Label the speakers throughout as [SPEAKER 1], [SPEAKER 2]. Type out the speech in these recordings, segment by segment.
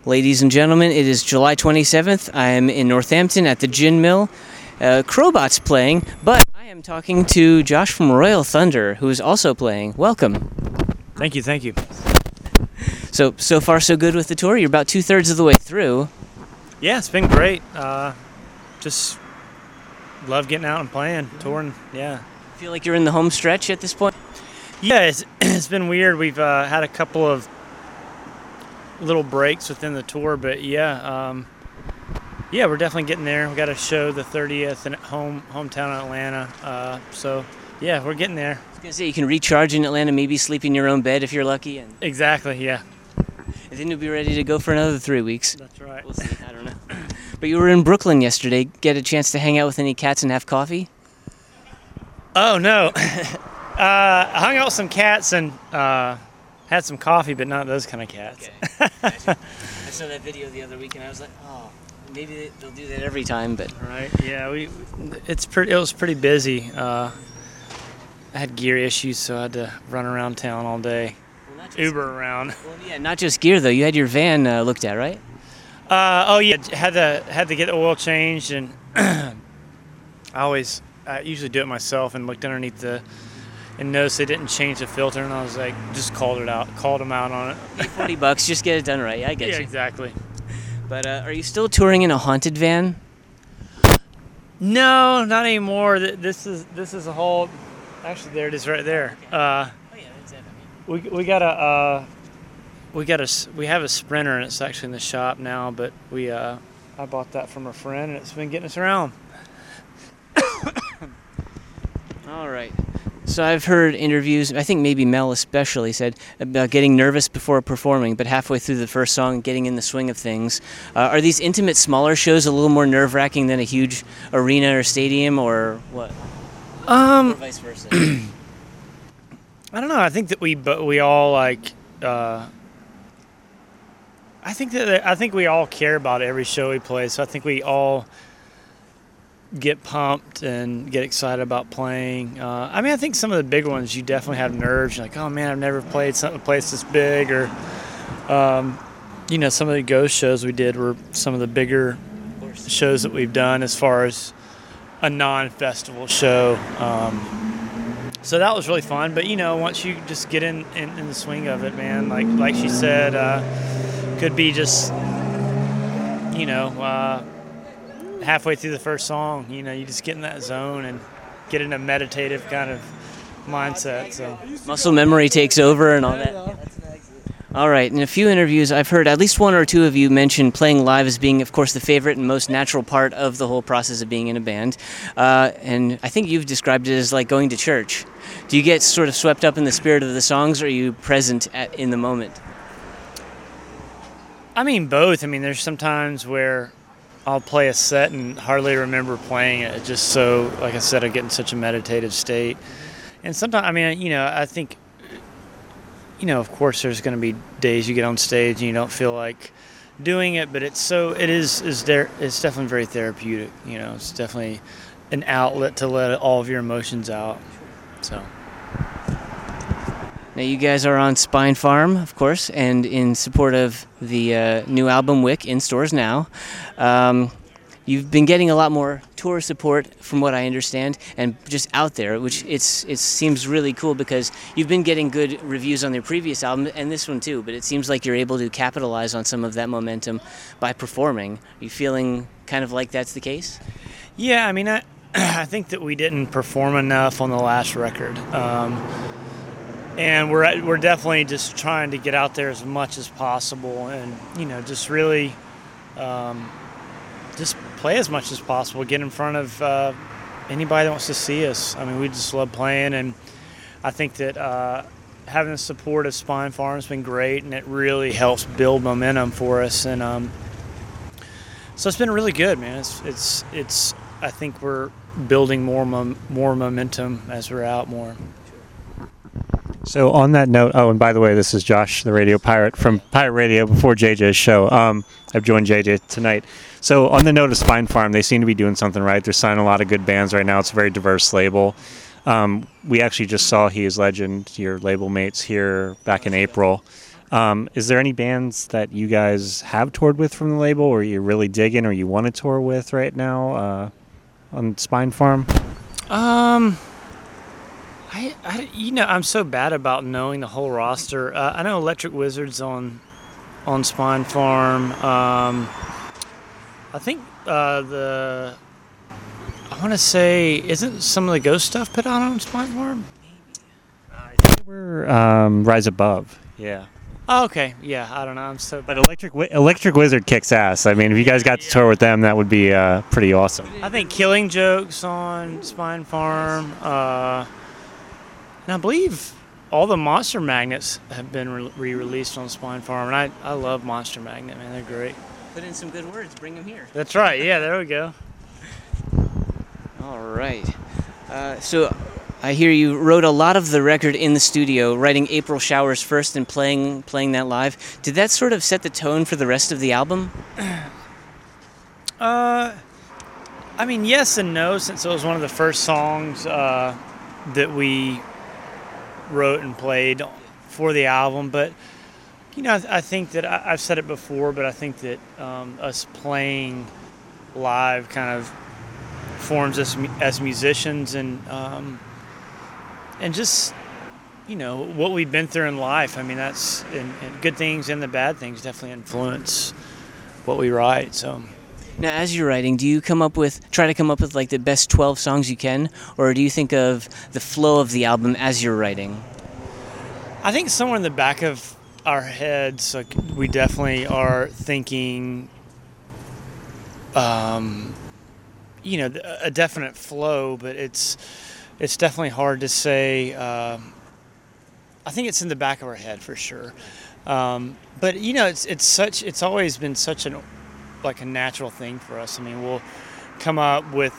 [SPEAKER 1] Ladies and gentlemen, it is July 27th. I am in Northampton at the Gin Mill. Crowbot's playing, but I am talking to Josh from Royal Thunder, who is also playing. Welcome.
[SPEAKER 2] Thank you.
[SPEAKER 1] So far so good with the tour? You're about 2/3 of the way through.
[SPEAKER 2] Yeah, it's been great. Just love getting out and playing, touring, yeah.
[SPEAKER 1] Feel like you're in the home stretch at this point?
[SPEAKER 2] Yeah, it's been weird. We've had a couple of little breaks within the tour, but yeah, we're definitely getting there. We got a show the 30th in hometown Atlanta. So yeah, we're getting there.
[SPEAKER 1] I was gonna say you can recharge in Atlanta, maybe sleep in your own bed if you're lucky. And
[SPEAKER 2] Exactly, yeah.
[SPEAKER 1] then you'll be ready to go for another 3 weeks.
[SPEAKER 2] That's right.
[SPEAKER 1] We'll see. I don't know. But you were in Brooklyn yesterday. Get a chance to hang out with any cats and have coffee?
[SPEAKER 2] Oh no, I hung out with some cats and had some coffee, but not those kind of cats.
[SPEAKER 1] Okay. Gotcha. I saw that video the other week and I was like, oh, maybe they'll do that every time. But
[SPEAKER 2] Right. Yeah. It was pretty busy. I had gear issues, so I had to run around town all day, Uber around.
[SPEAKER 1] Well, yeah, not just gear though. You had your van looked at, right?
[SPEAKER 2] Oh yeah, had to get the oil changed, and I usually do it myself. And looked underneath and noticed they didn't change the filter, and I was like, just called them out on it.
[SPEAKER 1] $40, just get it done right. I get
[SPEAKER 2] Yeah,
[SPEAKER 1] you.
[SPEAKER 2] exactly.
[SPEAKER 1] But are you still touring in a haunted van?
[SPEAKER 2] No, not anymore. This is a whole. Actually, there it is, right there.
[SPEAKER 1] Oh yeah, that's it.
[SPEAKER 2] We have a Sprinter, and it's actually in the shop now. But I bought that from a friend, and it's been getting us around.
[SPEAKER 1] All right. So I've heard interviews, I think maybe Mel especially said, about getting nervous before performing, but halfway through the first song, getting in the swing of things. Are these intimate, smaller shows a little more nerve-wracking than a huge arena or stadium, or what? Or vice versa?
[SPEAKER 2] I don't know. I think that we all like. I think we all care about every show we play. So I think we all get pumped and get excited about playing. I think some of the big ones you definitely have nerves. You're like, oh man, I've never played a place this big, or some of the ghost shows we did were some of the bigger shows that we've done as far as a non-festival show. So that was really fun. But once you just get in the swing of it, man, like she said, could be just halfway through the first song, you just get in that zone and get in a meditative kind of mindset. So
[SPEAKER 1] Muscle memory takes over and all that. All right. In a few interviews, I've heard at least one or two of you mention playing live as being, of course, the favorite and most natural part of the whole process of being in a band. And I think you've described it as like going to church. Do you get sort of swept up in the spirit of the songs, or are you present in the moment?
[SPEAKER 2] I mean, both. there's some times where I'll play a set and hardly remember playing it, just so, like I said, I get in such a meditative state. And sometimes, I think, of course there's going to be days you get on stage and you don't feel like doing it, but it's definitely very therapeutic. It's definitely an outlet to let all of your emotions out. So.
[SPEAKER 1] Now, you guys are on Spine Farm, of course, and in support of the new album, Wick, in stores now. You've been getting a lot more tour support, from what I understand, and just out there, which it seems really cool, because you've been getting good reviews on their previous album, and this one too, but it seems like you're able to capitalize on some of that momentum by performing. Are you feeling kind of like that's the case?
[SPEAKER 2] Yeah, I think that we didn't perform enough on the last record. And we're definitely just trying to get out there as much as possible, and just really just play as much as possible. Get in front of anybody that wants to see us. We just love playing, and I think that having the support of Spine Farm has been great, and it really helps build momentum for us. And so it's been really good, man. It's I think we're building more momentum as we're out more.
[SPEAKER 3] So on that note, and by the way, this is Josh, the radio pirate from Pirate Radio before JJ's show. I've joined JJ tonight. So on the note of Spine Farm, they seem to be doing something right. They're signing a lot of good bands right now. It's a very diverse label. We actually just saw He Is Legend, your label mates, here back in April. Is there any bands that you guys have toured with from the label, or you're really digging, or you want to tour with right now on Spine Farm?
[SPEAKER 2] I'm so bad about knowing the whole roster. I know Electric Wizard's on Spine Farm. I think I want to say, isn't some of the Ghost stuff put on Spine Farm?
[SPEAKER 3] I think we're Rise Above. Yeah.
[SPEAKER 2] Oh, okay. Yeah, I don't know.
[SPEAKER 3] But Electric Wizard kicks ass. I mean, if you guys got to tour with them, that would be pretty awesome.
[SPEAKER 2] I think Killing Joke's on Spine Farm. And I believe all the Monster Magnets have been re-released on Spine Farm, and I love Monster Magnet, man. They're great.
[SPEAKER 1] Put in some good words. Bring them here.
[SPEAKER 2] That's right. Yeah, there we go.
[SPEAKER 1] All right. So I hear you wrote a lot of the record in the studio, writing April Showers first and playing that live. Did that sort of set the tone for the rest of the album?
[SPEAKER 2] I mean, yes and no, since it was one of the first songs that we wrote and played for the album. But I think that I've said it before, but I think that us playing live kind of forms us as musicians, and just what we've been through in life. I mean, that's and good things and the bad things definitely influence what we write. So.
[SPEAKER 1] Now, as you're writing, do you try to come up with like the best 12 songs you can, or do you think of the flow of the album as you're writing?
[SPEAKER 2] I think somewhere in the back of our heads, like, we definitely are thinking, a definite flow, but it's definitely hard to say. I think it's in the back of our head for sure. But it's always been such a natural thing for us. I mean, we'll come up with,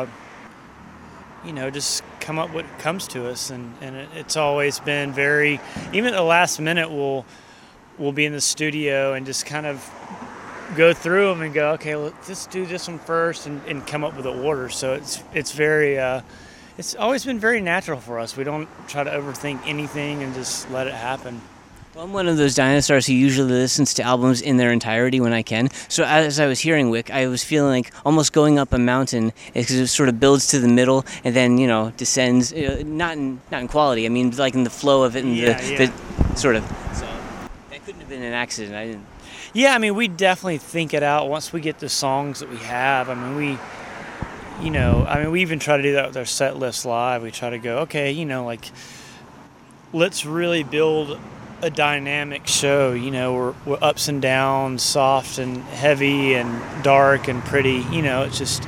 [SPEAKER 2] just come up what comes to us, and it's always been very, even at the last minute, we'll be in the studio and just kind of go through them and go, okay, let's just do this one first, and come up with an order. So it's very, it's always been very natural for us. We don't try to overthink anything and just let it happen.
[SPEAKER 1] Well, I'm one of those dinosaurs who usually listens to albums in their entirety when I can. So as I was hearing Wick, I was feeling like almost going up a mountain, because it sort of builds to the middle and then descends. Not in quality. I mean, like in the flow of it and the sort of. So that couldn't have been an accident. I didn't.
[SPEAKER 2] Yeah, I mean, we definitely think it out once we get the songs that we have. I mean, we even try to do that with our set list live. We try to go, okay, let's really build a dynamic show. We're ups and downs, soft and heavy and dark and pretty. It's just,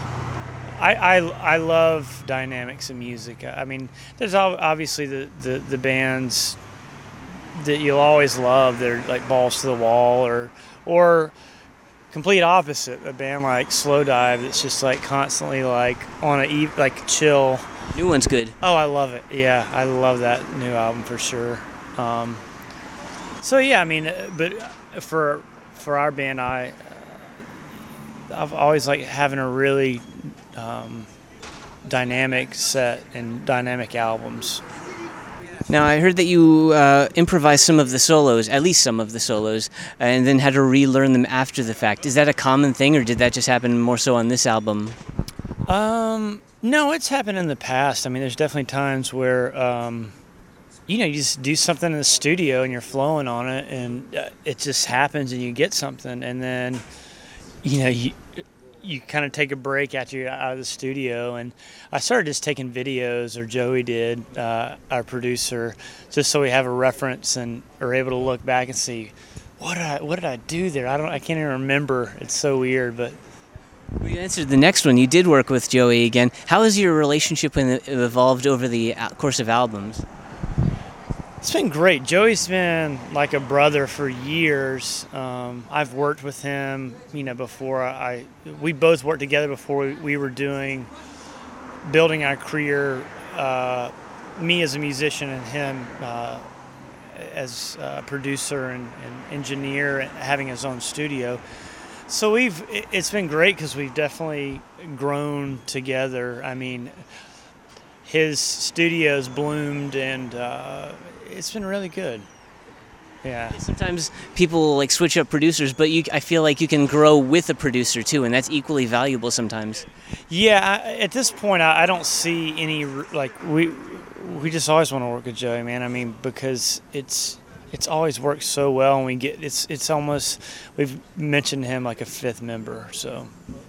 [SPEAKER 2] I love dynamics in music. I mean, there's obviously the bands that you'll always love. They're like balls to the wall, or complete opposite, a band like Slowdive that's just like constantly like on chill.
[SPEAKER 1] New one's good.
[SPEAKER 2] Oh, I love it. Yeah, I love that new album for sure. So yeah, I mean, but for our band, I've always liked having a really dynamic set and dynamic albums.
[SPEAKER 1] Now, I heard that you improvised some of the solos, at least some of the solos, and then had to relearn them after the fact. Is that a common thing, or did that just happen more so on this album?
[SPEAKER 2] No, it's happened in the past. I mean, there's definitely times where, you just do something in the studio and you're flowing on it, and it just happens and you get something, and then, you kind of take a break after you're out of the studio. And I started just taking videos, or Joey did, our producer, just so we have a reference and are able to look back and see, what did I do there? I can't even remember. It's so weird, but.
[SPEAKER 1] Well, you answered the next one. You did work with Joey again. How has your relationship evolved over the course of albums?
[SPEAKER 2] It's been great. Joey's been like a brother for years. I've worked with him, before we both worked together before we were building our career, me as a musician and him as a producer and engineer, having his own studio. So it's been great because we've definitely grown together. I mean, his studio's bloomed, and it's been really good. Yeah.
[SPEAKER 1] Sometimes people like switch up producers, but I feel like you can grow with a producer too, and that's equally valuable sometimes.
[SPEAKER 2] Yeah, at this point, I don't see any like we just always want to work with Joey, man. I mean, because it's always worked so well, and we get it's almost we've mentioned him like a fifth member. So.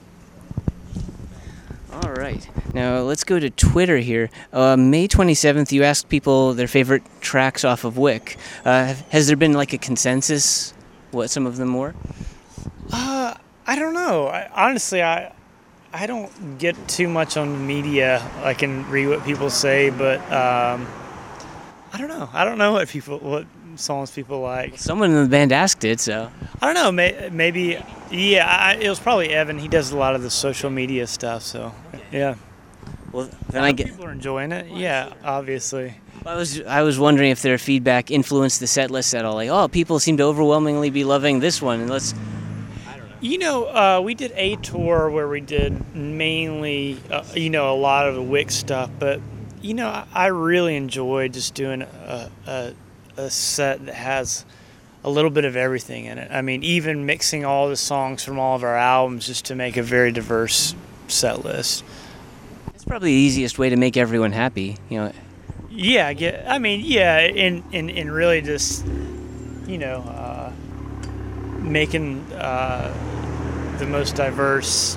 [SPEAKER 1] All right. Now let's go to Twitter here. May 27th, you asked people their favorite tracks off of Wick. Has there been like a consensus? What some of them were?
[SPEAKER 2] I don't know. Honestly, I don't get too much on the media. I can read what people say, but I don't know. I don't know what songs people like.
[SPEAKER 1] Someone in the band asked it, so.
[SPEAKER 2] I don't know. Maybe, yeah. It was probably Evan. He does a lot of the social media stuff, so yeah.
[SPEAKER 1] Well, then
[SPEAKER 2] people are enjoying it. Yeah, obviously.
[SPEAKER 1] I was wondering if their feedback influenced the set list at all. Like, oh, people seem to overwhelmingly be loving this one, and let's.
[SPEAKER 2] You know, we did a tour where we did mainly, a lot of the Wick stuff, but I really enjoyed just doing a set that has a little bit of everything in it. I mean, even mixing all the songs from all of our albums just to make a very diverse set list.
[SPEAKER 1] It's probably the easiest way to make everyone happy,
[SPEAKER 2] Yeah, and really just, making the most diverse,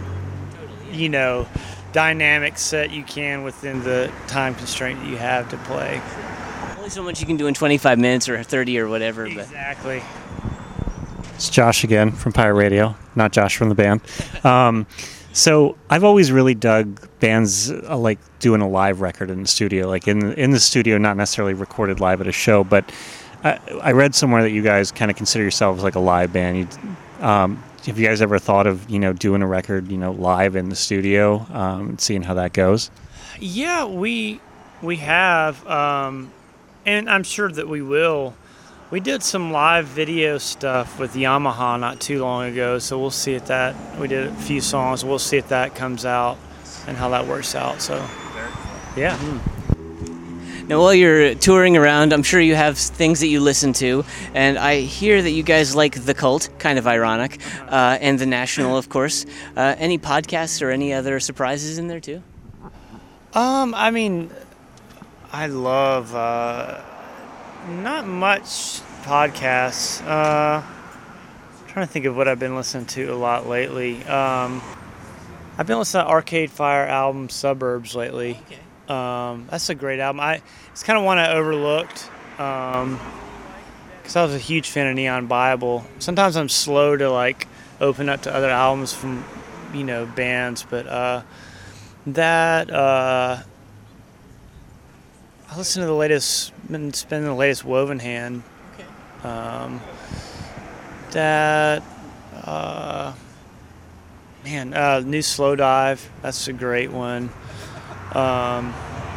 [SPEAKER 2] dynamic set you can within the time constraint that you have to play.
[SPEAKER 1] Only so much you can do in 25 minutes or 30 or whatever.
[SPEAKER 2] Exactly.
[SPEAKER 3] It's Josh again from Pirate Radio, not Josh from the band. So I've always really dug bands like doing a live record in the studio, like in the studio, not necessarily recorded live at a show, but I read somewhere that you guys kind of consider yourselves like a live band. Have you guys ever thought of doing a record live in the studio and seeing how that goes?
[SPEAKER 2] Yeah, we have, and I'm sure that we will. We did some live video stuff with Yamaha not too long ago, so we'll see if that. We did a few songs. We'll see if that comes out and how that works out. So, yeah.
[SPEAKER 1] Now, while you're touring around, I'm sure you have things that you listen to, and I hear that you guys like The Cult, kind of ironic, and The National, of course. Any podcasts or any other surprises in there, too?
[SPEAKER 2] I mean, I love not much podcasts. Trying to think of what I've been listening to a lot lately. I've been listening to Arcade Fire album Suburbs lately.
[SPEAKER 1] Okay.
[SPEAKER 2] That's a great album. It's kind of one I overlooked because I was a huge fan of Neon Bible. Sometimes I'm slow to like open up to other albums from bands, but I listened to the latest. Been spending the latest Woven Hand. Okay. New Slow Dive. That's a great one. I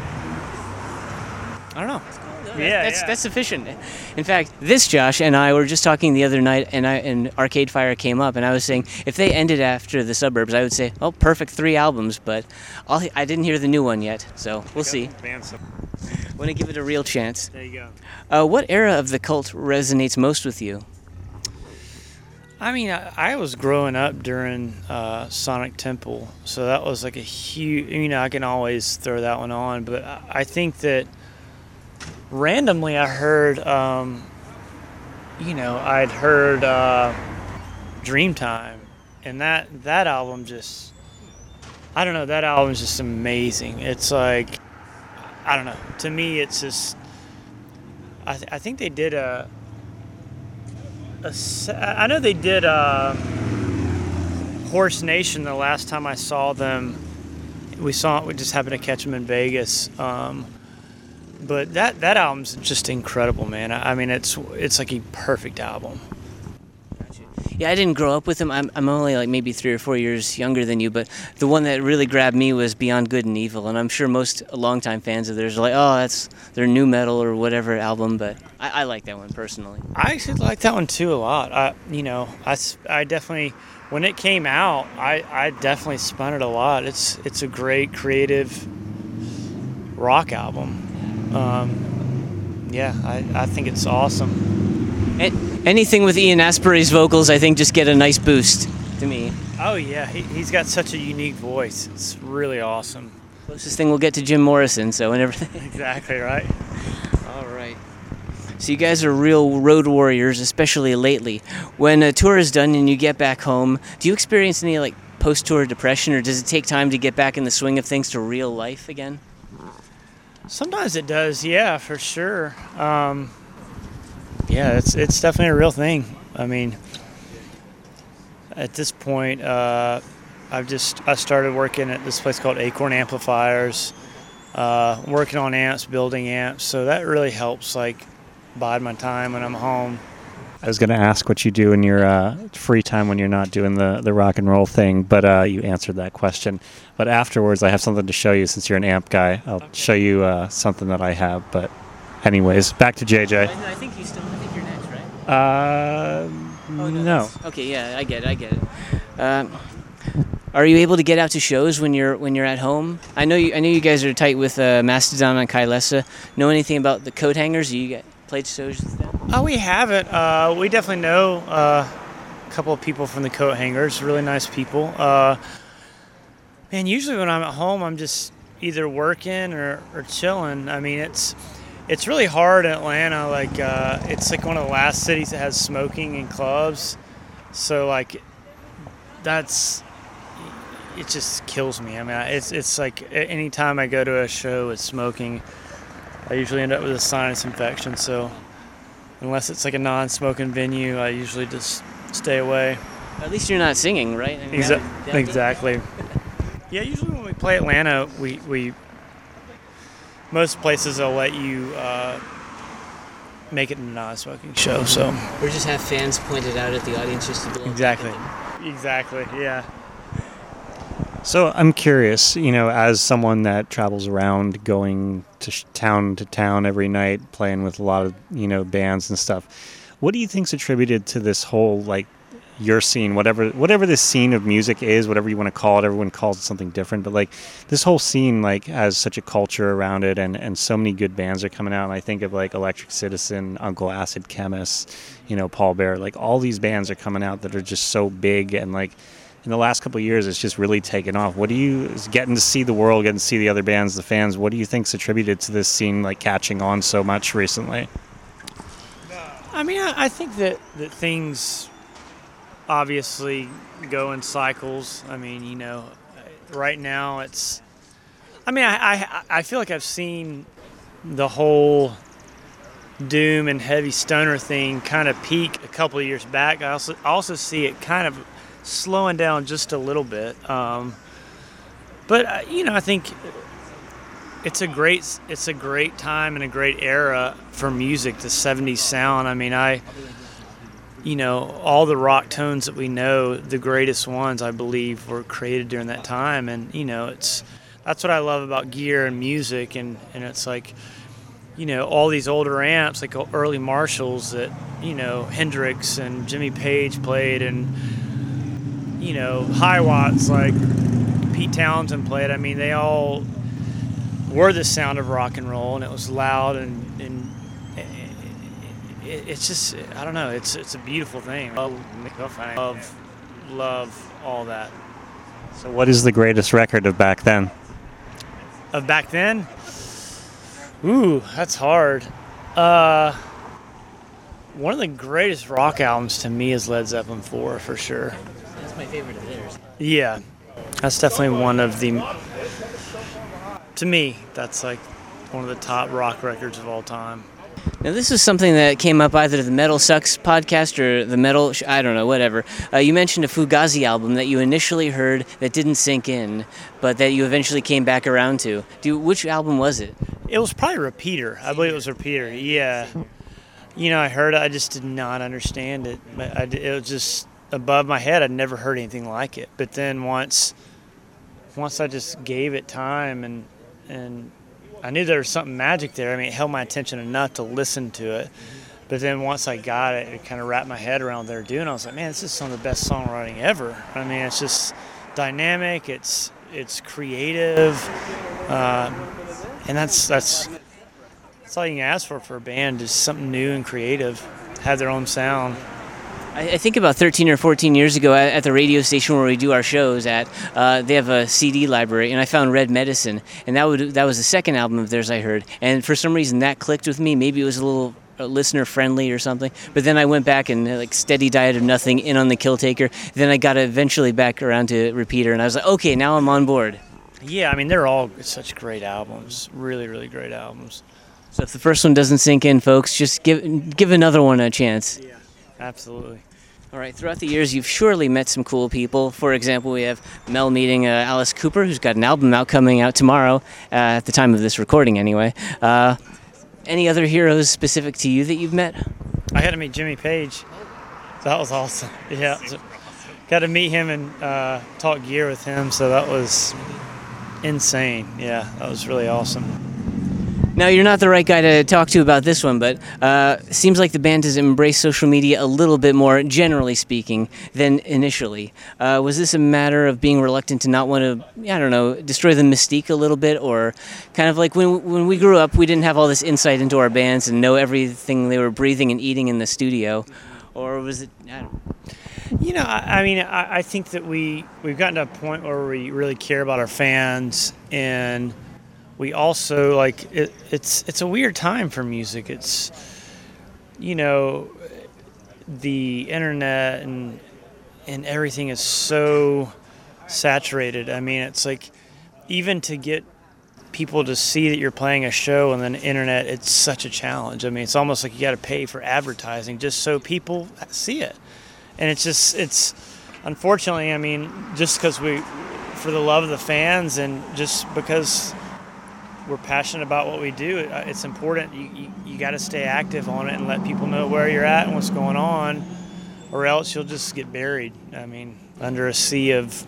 [SPEAKER 2] don't know.
[SPEAKER 1] That's sufficient. In fact, this Josh and I were just talking the other night, and Arcade Fire came up, and I was saying if they ended after The Suburbs, I would say, oh, perfect, 3 albums. But I didn't hear the new one yet, so we'll see. Want to give it a real chance.
[SPEAKER 2] There you go.
[SPEAKER 1] What era of The Cult resonates most with you?
[SPEAKER 2] I mean, I was growing up during Sonic Temple, so that was like a huge. I can always throw that one on, but I think that randomly I heard, I'd heard Dreamtime, and that album just, I don't know, that album is just amazing. It's like, I don't know, to me it's just, I think they did I know they did Horse Nation the last time I saw them. We just happened to catch them in Vegas. But that album's just incredible, man. I mean, it's like a perfect album.
[SPEAKER 1] Yeah, I didn't grow up with them. I'm only like maybe 3 or 4 years younger than you, but the one that really grabbed me was Beyond Good and Evil, and I'm sure most longtime fans of theirs are like, oh, that's their new metal or whatever album, but I like that one personally.
[SPEAKER 2] I actually like that one too a lot. I definitely, when it came out, I definitely spun it a lot. It's a great creative rock album. I think it's awesome.
[SPEAKER 1] Anything with Ian Astbury's vocals, I think, just get a nice boost to me.
[SPEAKER 2] Oh yeah, he's got such a unique voice. It's really awesome.
[SPEAKER 1] Closest thing we'll get to Jim Morrison, so whenever.
[SPEAKER 2] Exactly right.
[SPEAKER 1] All right. So you guys are real road warriors, especially lately. When a tour is done and you get back home, do you experience any like post-tour depression, or does it take time to get back in the swing of things to real life again?
[SPEAKER 2] Sometimes it does, yeah, for sure. Yeah, it's definitely a real thing. I mean, at this point, I started working at this place called Acorn Amplifiers, working on amps, building amps. So that really helps, like, bide my time when I'm home.
[SPEAKER 3] I was going to ask what you do in your free time when you're not doing the rock and roll thing, but you answered that question. But afterwards, I have something to show you since you're an amp guy. I'll show you something that I have. But anyways, back to JJ.
[SPEAKER 1] I think you're next, right?
[SPEAKER 3] No.
[SPEAKER 1] Okay, yeah, I get it. Are you able to get out to shows when you're at home? I know you guys are tight with Mastodon and Kylesa. Know anything about the Coat Hangers? You played shows with them?
[SPEAKER 2] Oh, we haven't. We definitely know a couple of people from the Coat Hangers. Really nice people. Man, usually when I'm at home, I'm just either working or chilling. I mean, it's really hard in Atlanta. Like, it's like one of the last cities that has smoking in clubs. So, like, it just kills me. I mean, it's like any time I go to a show with smoking, I usually end up with a sinus infection. So, unless it's like a non-smoking venue, I usually just stay away.
[SPEAKER 1] At least you're not singing, right? I mean,
[SPEAKER 2] exactly. Yeah, usually when we play Atlanta, we most places will let you make it a non-smoking show. So
[SPEAKER 1] or just have fans pointed out at the audience just to blow.
[SPEAKER 2] Exactly, yeah.
[SPEAKER 3] So I'm curious, as someone that travels around going to town every night, playing with a lot of, bands and stuff, what do you think's attributed to this whole, like, your scene, whatever this scene of music is, whatever you want to call it, everyone calls it something different, but like this whole scene like has such a culture around it, and so many good bands are coming out, and I think of like Electric Citizen, Uncle Acid Chemist, Paul Bear, like all these bands are coming out that are just so big, and like in the last couple of years it's just really taken off. What do you, getting to see the world, getting to see the other bands, the fans, what do you think's attributed to this scene like catching on so much recently?
[SPEAKER 2] I mean, I think that things obviously go in cycles. I mean, right now it's, I mean, I feel like I've seen the whole doom and heavy stoner thing kind of peak a couple of years back. I also see it kind of slowing down just a little bit. But I think it's a great time and a great era for music, the 70s sound. I mean, all the rock tones that we know, the greatest ones, I believe, were created during that time. And, that's what I love about gear and music. And it's like, all these older amps, like early Marshalls that, Hendrix and Jimmy Page played, and, high watts like Pete Townsend played. I mean, they all were the sound of rock and roll, and it was loud and it's just, I don't know, it's a beautiful thing. I love all that.
[SPEAKER 3] So what is the greatest record of back then?
[SPEAKER 2] Of back then? Ooh, that's hard. One of the greatest rock albums to me is Led Zeppelin 4, for sure.
[SPEAKER 1] That's my favorite of theirs.
[SPEAKER 2] Yeah, that's definitely one of the, to me, that's like one of the top rock records of all time.
[SPEAKER 1] Now, this is something that came up either the Metal Sucks podcast or the Metal, I don't know, whatever. You mentioned a Fugazi album that you initially heard that didn't sink in, but that you eventually came back around to. Which album was it?
[SPEAKER 2] It was probably Repeater. I believe it was Repeater, yeah. I heard it, I just did not understand it. It was just above my head. I'd never heard anything like it. But then once I just gave it time and I knew there was something magic there. I mean, it held my attention enough to listen to it. But then once I got it, it kind of wrapped my head around what they were doing. I was like, man, this is some of the best songwriting ever. I mean, it's just dynamic. It's creative. And that's all you can ask for a band, is something new and creative. have their own sound.
[SPEAKER 1] I think about 13 or 14 years ago at the radio station where we do our shows at, they have a CD library, and I found Red Medicine, and that was the second album of theirs I heard. And for some reason that clicked with me. Maybe it was a little listener friendly or something. But then I went back and like Steady Diet of Nothing, In on the Kill Taker. Then I got eventually back around to Repeater, and I was like, okay, now I'm on board.
[SPEAKER 2] Yeah, I mean, they're all such great albums. Really, really great albums.
[SPEAKER 1] So if the first one doesn't sink in, folks, just give another one a chance.
[SPEAKER 2] Yeah, absolutely.
[SPEAKER 1] All right, throughout the years, you've surely met some cool people. For example, we have Mel meeting Alice Cooper, who's got an album coming out tomorrow, at the time of this recording anyway. Any other heroes specific to you that you've met?
[SPEAKER 2] I had to meet Jimmy Page. That was awesome. Yeah, so got to meet him and talk gear with him, so that was insane. Yeah, that was really awesome.
[SPEAKER 1] Now, you're not the right guy to talk to about this one, but seems like the band has embraced social media a little bit more, generally speaking, than initially. Was this a matter of being reluctant to not want to, I don't know, destroy the mystique a little bit, or kind of like when we grew up, we didn't have all this insight into our bands and know everything they were breathing and eating in the studio, or was it, I don't know.
[SPEAKER 2] You know, I think that we've gotten to a point where we really care about our fans, and we also like it's a weird time for music. It's, you know, the internet and everything is so saturated. I mean, it's like even to get people to see that you're playing a show on the internet, it's such a challenge. I mean, it's almost like you got to pay for advertising just so people see it. And it's unfortunately, I mean, just because for the love of the fans and just because we're passionate about what we do, it's important. You got to stay active on it and let people know where you're at and what's going on, or else you'll just get buried. I mean, under a sea of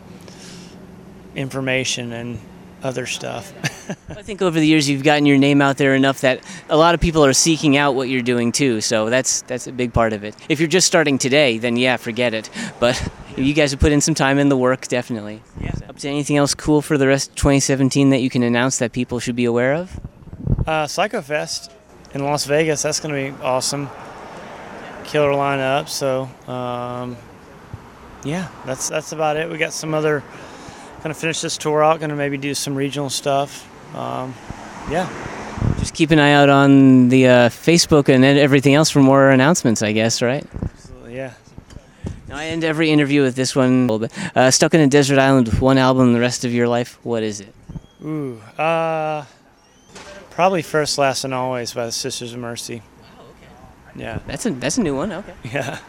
[SPEAKER 2] information and other stuff.
[SPEAKER 1] I think over the years you've gotten your name out there enough that a lot of people are seeking out what you're doing too, so that's a big part of it. If you're just starting today, then yeah, forget it. But you guys have put in some time in the work, definitely.
[SPEAKER 2] Yeah.
[SPEAKER 1] Up to anything else cool for the rest of 2017 that you can announce that people should be aware of?
[SPEAKER 2] PsychoFest in Las Vegas, that's going to be awesome. Killer lineup, so yeah, that's about it. We got some other, going to finish this tour out, going to maybe do some regional stuff. Yeah.
[SPEAKER 1] Just keep an eye out on the Facebook and everything else for more announcements, I guess, right?
[SPEAKER 2] Absolutely, yeah.
[SPEAKER 1] Now, I end every interview with this one. Stuck in a desert island with one album the rest of your life, what is it?
[SPEAKER 2] Ooh, probably First, Last, and Always by the Sisters of Mercy.
[SPEAKER 1] Oh, okay.
[SPEAKER 2] Yeah.
[SPEAKER 1] That's a new one, okay.
[SPEAKER 2] Yeah.